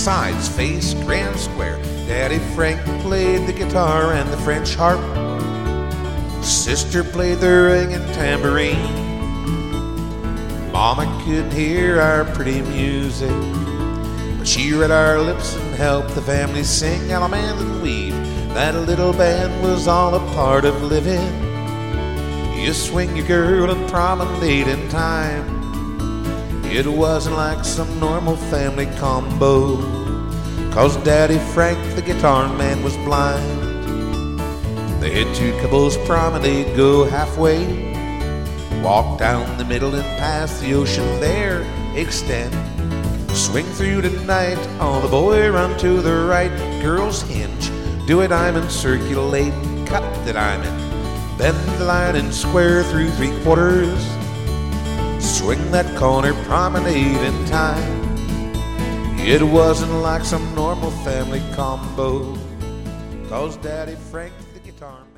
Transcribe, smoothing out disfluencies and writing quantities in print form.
sides faced grand square. Daddy Frank played the guitar and the French harp. Sister played the ringing tambourine. Mama couldn't hear our pretty music, but she read our lips and helped the family sing Allemande and weave. That little band was all a part of living. You swing your girl and promenade in time. It wasn't like some normal family combo, 'cause Daddy Frank, the guitar man, was blind. They had two couples promenade, go halfway, walk down the middle and past the ocean there extend. Swing through the night, all the boy run to the right. Girls hinge, do a diamond, circulate, cut the diamond, bend the line and square through 3/4. Swing that corner, promenade in time. It wasn't like some normal family combo, 'cause Daddy Frank, the guitar man,